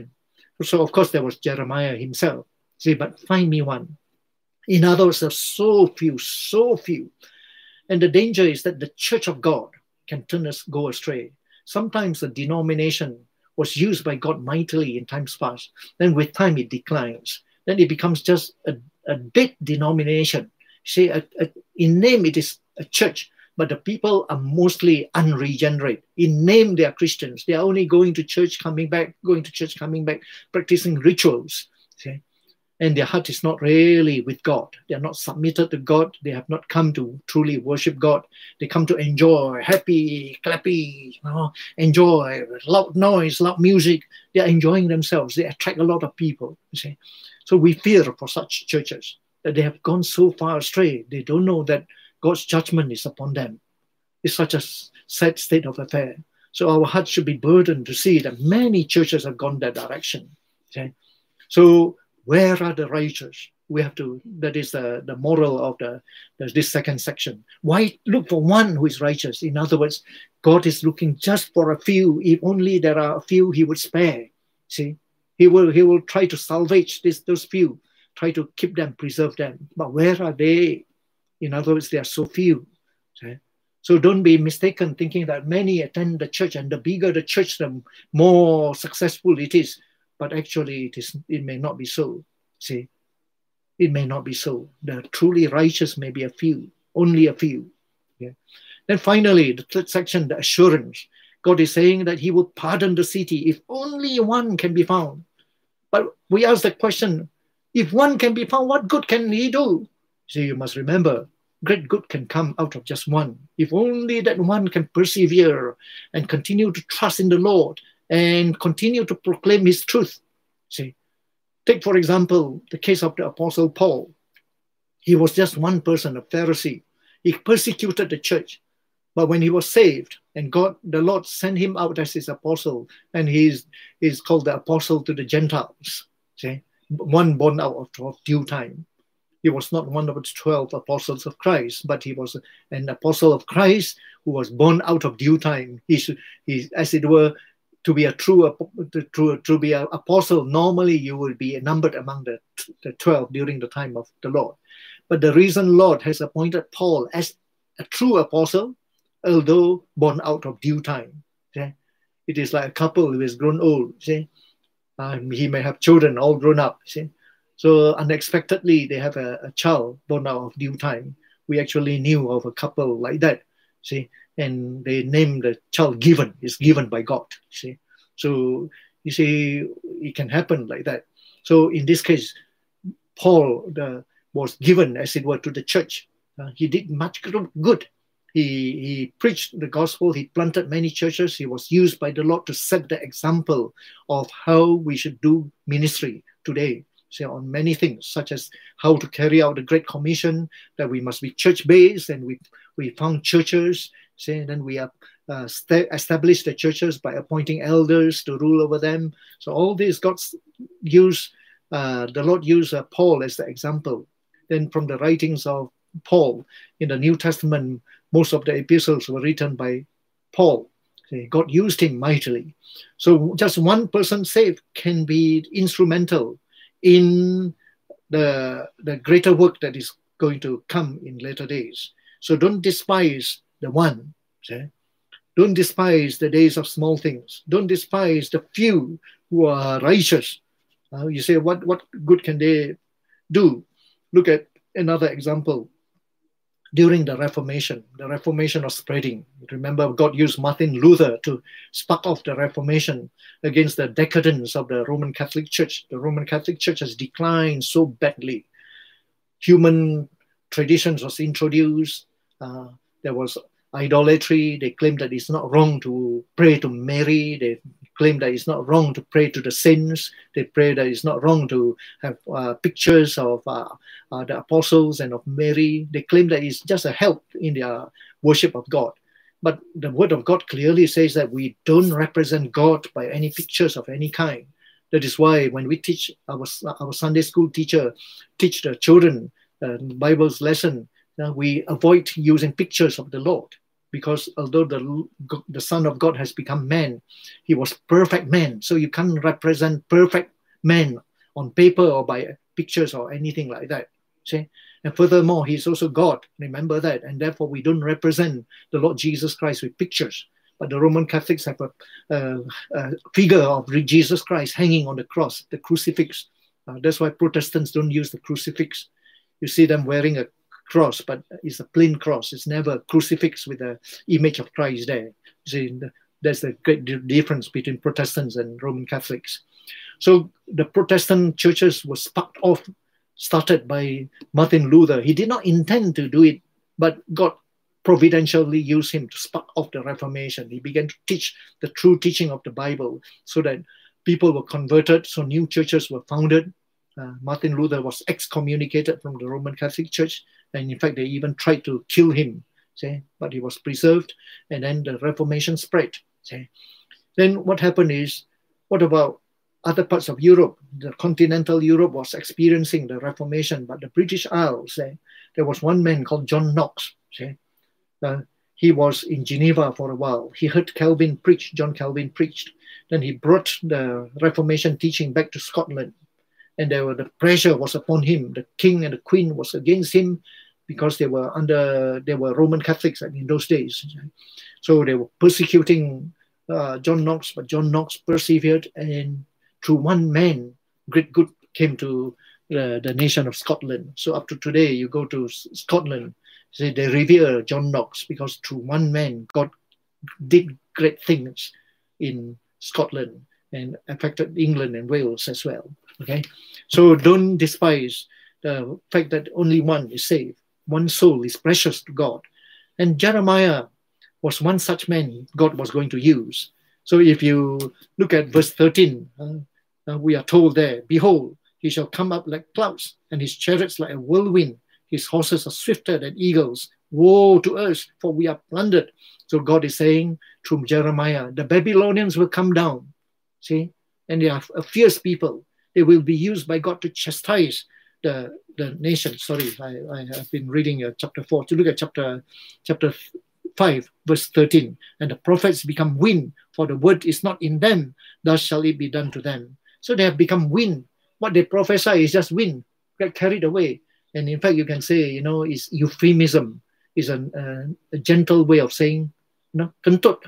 So of course there was Jeremiah himself. See, but find me one. In other words, there's so few. And the danger is that the church of God can go astray. Sometimes the denomination was used by God mightily in times past. Then with time it declines. Then it becomes just a dead denomination. See, in name it is a church, but the people are mostly unregenerate. In name they are Christians. They are only going to church, coming back, practicing rituals. See? And their heart is not really with God. They are not submitted to God. They have not come to truly worship God. They come to enjoy, happy, clappy, enjoy, loud noise, loud music. They are enjoying themselves. They attract a lot of people. You see? So we fear for such churches that they have gone so far astray. They don't know that God's judgment is upon them. It's such a sad state of affair. So our hearts should be burdened to see that many churches have gone that direction. Okay? So where are the righteous? We have to, that is the moral of this second section. Why look for one who is righteous? In other words, God is looking just for a few. If only there are a few, he would spare. See? He will try to salvage those few, try to keep them, preserve them. But where are they? In other words, they are so few. Okay? So don't be mistaken thinking that many attend the church, and the bigger the church, the more successful it is. But actually, it may not be so. See, it may not be so. The truly righteous may be a few, only a few. Yeah. Then finally, the third section, the assurance. God is saying that he will pardon the city if only one can be found. But we ask the question, if one can be found, what good can he do? So you must remember, great good can come out of just one. If only that one can persevere and continue to trust in the Lord and continue to proclaim his truth. See, take for example, the case of the Apostle Paul. He was just one person, a Pharisee. He persecuted the church. But when he was saved, and the Lord sent him out as his apostle, and he's called the apostle to the Gentiles. See? one born out of due time. He was not one of the 12 apostles of Christ, but he was an apostle of Christ who was born out of due time. He, as it were, to be an apostle, normally you would be numbered among the 12 during the time of the Lord. But the reason Lord has appointed Paul as a true apostle, although born out of due time. Okay? It is like a couple who is grown old. See? He may have children all grown up. See? So unexpectedly, they have a child born out of due time. We actually knew of a couple like that. See? And they named the child Given. It's given by God. See? So you see, it can happen like that. So in this case, Paul was given, as it were, to the church. He did much good. He preached the gospel. He planted many churches. He was used by the Lord to set the example of how we should do ministry today. So on many things, such as how to carry out the Great Commission, that we must be church-based, and we found churches. Say, then we have established the churches by appointing elders to rule over them. So all this God's used. The Lord used Paul as the example. Then from the writings of Paul in the New Testament, most of the epistles were written by Paul. God used him mightily. So just one person saved can be instrumental in the greater work that is going to come in later days. So don't despise the one. See? Don't despise the days of small things. Don't despise the few who are righteous. You say, what good can they do? Look at another example. During the Reformation was spreading. Remember, God used Martin Luther to spark off the Reformation against the decadence of the Roman Catholic Church. The Roman Catholic Church has declined so badly. Human traditions was introduced. There was idolatry. They claimed that it's not wrong to pray to Mary. They claim that it's not wrong to pray to the saints. They pray that it's not wrong to have pictures of the apostles and of Mary. They claim that it's just a help in their worship of God. But the word of God clearly says that we don't represent God by any pictures of any kind. That is why when we teach, our Sunday school teacher teach the children Bible's lesson, we avoid using pictures of the Lord. Because although the Son of God has become man, he was perfect man. So you can't represent perfect man on paper or by pictures or anything like that. See? And furthermore, he's also God. Remember that. And therefore, we don't represent the Lord Jesus Christ with pictures. But the Roman Catholics have a figure of Jesus Christ hanging on the cross, the crucifix. That's why Protestants don't use the crucifix. You see them wearing a cross, but it's a plain cross. It's never a crucifix with the image of Christ there. See, that's the great difference between Protestants and Roman Catholics. So the Protestant churches were sparked off, started by Martin Luther. He did not intend to do it, but God providentially used him to spark off the Reformation. He began to teach the true teaching of the Bible so that people were converted, so new churches were founded. Martin Luther was excommunicated from the Roman Catholic Church, and in fact, they even tried to kill him, see? But he was preserved, and then the Reformation spread. See? Then what happened is, what about other parts of Europe? The continental Europe was experiencing the Reformation, but the British Isles, there was one man called John Knox. See? He was in Geneva for a while. He heard Calvin preach, John Calvin preached. Then he brought the Reformation teaching back to Scotland. And the pressure was upon him. The king and the queen was against him because they were Roman Catholics in those days. So they were persecuting John Knox, but John Knox persevered, and through one man, great good came to the nation of Scotland. So up to today, you go to Scotland, they revere John Knox because through one man, God did great things in Scotland and affected England and Wales as well. Okay, so don't despise the fact that only one is saved. One soul is precious to God. And Jeremiah was one such man God was going to use. So if you look at verse 13, we are told there, behold, he shall come up like clouds, and his chariots like a whirlwind. His horses are swifter than eagles. Woe to us, for we are plundered. So God is saying through Jeremiah, the Babylonians will come down. See? And they are a fierce people. They will be used by God to chastise the nation. Sorry, I have been reading chapter 4. To look at chapter 5, verse 13. And the prophets become wind, for the word is not in them, thus shall it be done to them. So they have become wind. What they prophesy is just wind, get carried away. And in fact, you can say, is euphemism, is a gentle way of saying, kentut,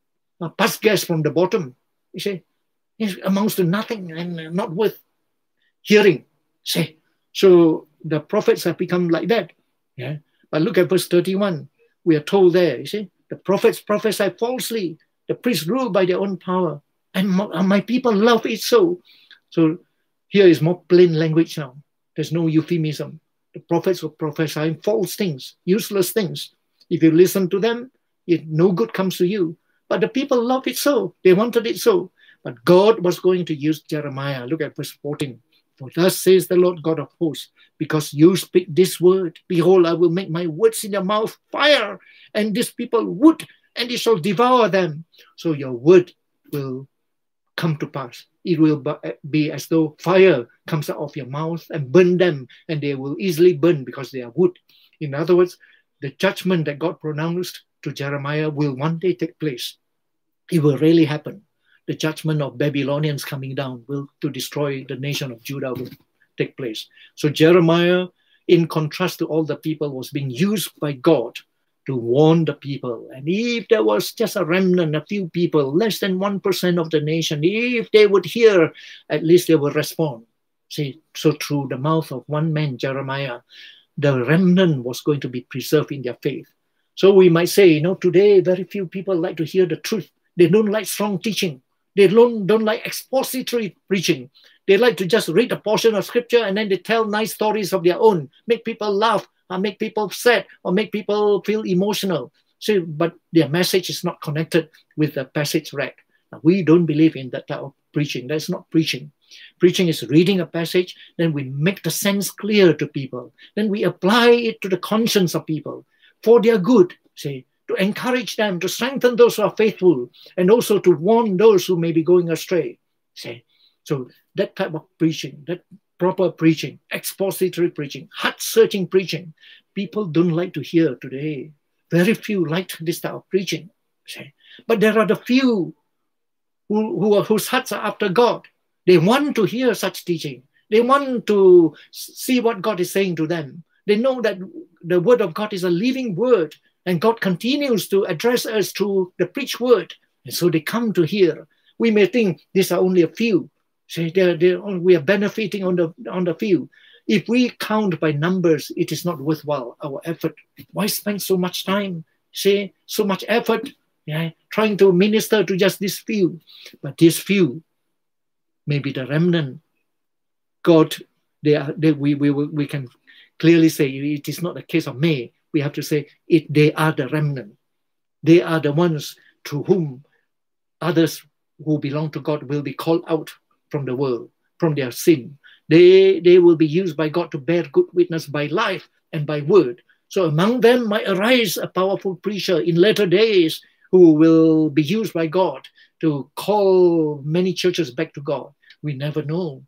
pass gas from the bottom. You say, it amounts to nothing and not worth hearing. Say, so the prophets have become like that. Yeah. But look at verse 31. We are told there, you see, the prophets prophesy falsely. The priests rule by their own power. And my people love it so. So here is more plain language now. There's no euphemism. The prophets will prophesy false things, useless things. If you listen to them, no good comes to you. But the people love it so. They wanted it so. But God was going to use Jeremiah. Look at verse 14. For thus says the Lord God of hosts, because you speak this word, behold, I will make my words in your mouth fire, and these people wood, and it shall devour them. So your word will come to pass. It will be as though fire comes out of your mouth and burn them, and they will easily burn because they are wood. In other words, the judgment that God pronounced to Jeremiah will one day take place. It will really happen. The judgment of Babylonians coming down to destroy the nation of Judah will take place. So Jeremiah, in contrast to all the people, was being used by God to warn the people. And if there was just a remnant, a few people, less than 1% of the nation, if they would hear, at least they will respond. See, so through the mouth of one man, Jeremiah, the remnant was going to be preserved in their faith. So we might say, today very few people like to hear the truth. They don't like strong teaching. They don't like expository preaching. They like to just read a portion of scripture and then they tell nice stories of their own, make people laugh, or make people sad, or make people feel emotional. So, but their message is not connected with the passage read. Now, we don't believe in that type of preaching. That's not preaching. Preaching is reading a passage, then we make the sense clear to people. Then we apply it to the conscience of people for their good, say, to encourage them, to strengthen those who are faithful, and also to warn those who may be going astray. Say, so that type of preaching, that proper preaching, expository preaching, heart-searching preaching, people don't like to hear today. Very few like this type of preaching. Say, but there are the few whose hearts are after God. They want to hear such teaching. They want to see what God is saying to them. They know that the word of God is a living word, and God continues to address us through the preached word. And so they come to hear. We may think these are only a few. Say we are benefiting on the few. If we count by numbers, it is not worthwhile, our effort. Why spend so much time, say, so much effort, trying to minister to just this few? But these few may be the remnant. God, we can clearly say it is not a case of may. We have to say they are the remnant. They are the ones to whom others who belong to God will be called out from the world, from their sin. They will be used by God to bear good witness by life and by word. So among them might arise a powerful preacher in latter days who will be used by God to call many churches back to God. We never know.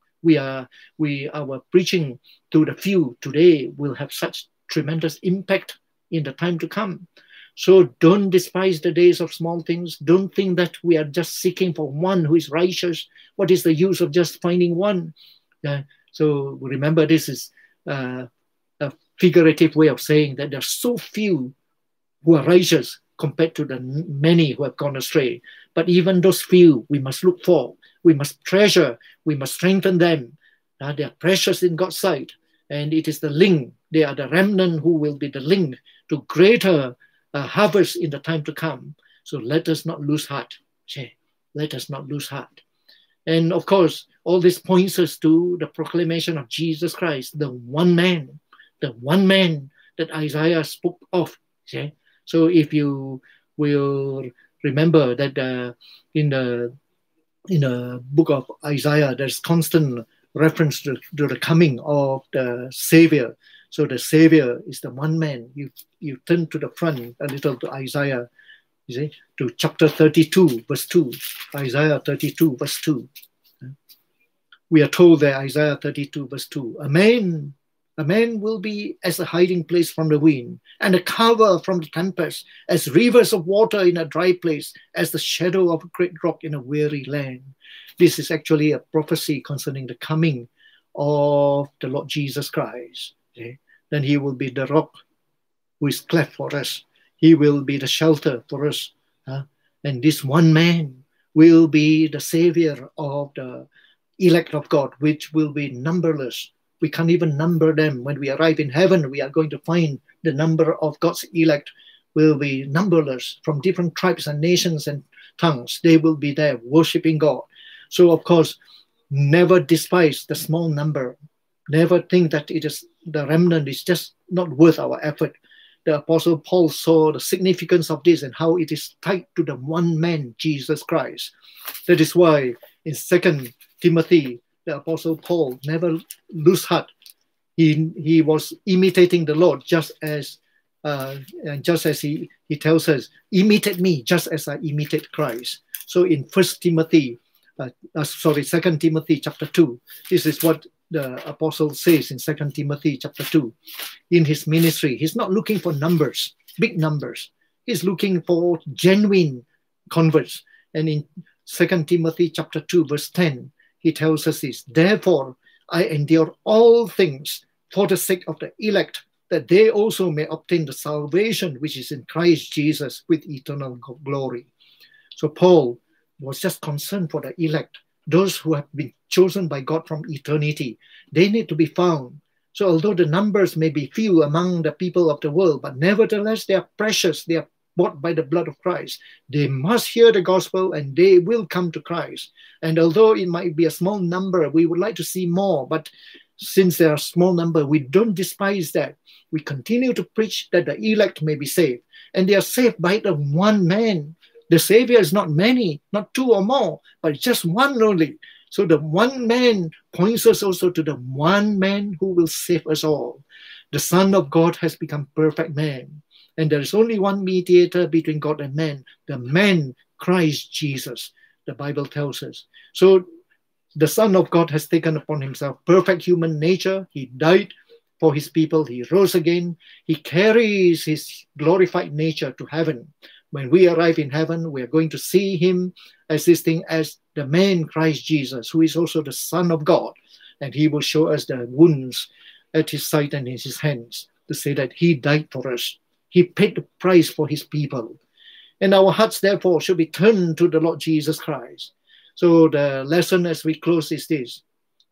Our preaching to the few today will have such tremendous impact in the time to come. So don't despise the days of small things. Don't think that we are just seeking for one who is righteous. What is the use of just finding one? So remember, this is a figurative way of saying that there are so few who are righteous compared to the many who have gone astray. But even those few, we must look for, we must treasure, we must strengthen them. They are precious in God's sight. And it is the link, they are the remnant who will be the link to greater harvest in the time to come. So let us not lose heart. Let us not lose heart. And of course, all this points us to the proclamation of Jesus Christ, the one man that Isaiah spoke of. So if you will remember that in the book of Isaiah, there's constant reference to the coming of the Savior. So the Savior is the one man. You turn to the front a little to Isaiah, to chapter 32, verse 2. Isaiah 32, verse 2. We are told there, Isaiah 32 verse 2, a man will be as a hiding place from the wind, and a cover from the tempest, as rivers of water in a dry place, as the shadow of a great rock in a weary land. This is actually a prophecy concerning the coming of the Lord Jesus Christ. Okay? Then he will be the rock who is cleft for us. He will be the shelter for us. And this one man will be the savior of the elect of God, which will be numberless. We can't even number them. When we arrive in heaven, we are going to find the number of God's elect will be numberless from different tribes and nations and tongues. They will be there worshiping God. So, of course, never despise the small number. Never think that it is the remnant is just not worth our effort. The Apostle Paul saw the significance of this and how it is tied to the one man, Jesus Christ. That is why in 2 Timothy, the Apostle Paul never lose heart. He was imitating the Lord just as he tells us, imitate me just as I imitate Christ. So in 2 Timothy chapter 2, this is what the apostle says in 2 Timothy chapter 2. In his ministry, he's not looking for numbers, big numbers. He's looking for genuine converts. And in 2 Timothy chapter 2, verse 10, he tells us this, therefore I endure all things for the sake of the elect, that they also may obtain the salvation which is in Christ Jesus with eternal glory. So Paul was just concerned for the elect, those who have been chosen by God from eternity. They need to be found. So although the numbers may be few among the people of the world, but nevertheless they are precious. They are bought by the blood of Christ. They must hear the gospel and they will come to Christ. And although it might be a small number, we would like to see more. But since they are a small number, we don't despise that. We continue to preach that the elect may be saved. And they are saved by the one man. The Savior is not many, not two or more, but just one only. So the one man points us also to the one man who will save us all. The Son of God has become perfect man. And there is only one mediator between God and man, the man Christ Jesus, the Bible tells us. So the Son of God has taken upon himself perfect human nature. He died for his people. He rose again. He carries his glorified nature to heaven. When we arrive in heaven, we are going to see him existing as the man Christ Jesus, who is also the Son of God. And he will show us the wounds at his side and in his hands to say that he died for us. He paid the price for his people. And our hearts, therefore, should be turned to the Lord Jesus Christ. So the lesson as we close is this.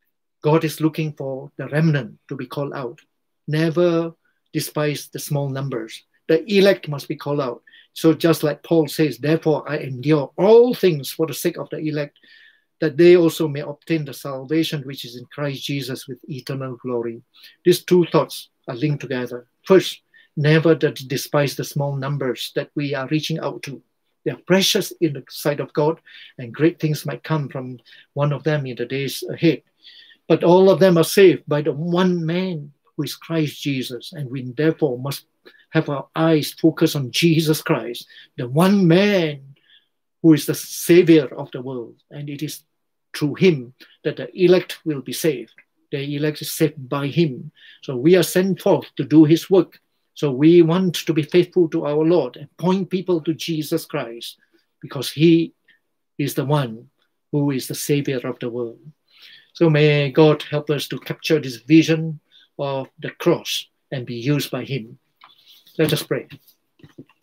God is looking for the remnant to be called out. Never despise the small numbers. The elect must be called out. So just like Paul says, therefore I endure all things for the sake of the elect, that they also may obtain the salvation which is in Christ Jesus with eternal glory. These two thoughts are linked together. First, never despise the small numbers that we are reaching out to. They are precious in the sight of God, and great things might come from one of them in the days ahead. But all of them are saved by the one man who is Christ Jesus, and we therefore must have our eyes focused on Jesus Christ, the one man who is the Savior of the world. And it is through him that the elect will be saved. The elect is saved by him. So we are sent forth to do his work. So we want to be faithful to our Lord and point people to Jesus Christ, because he is the one who is the Savior of the world. So may God help us to capture this vision of the cross and be used by him. Let us pray.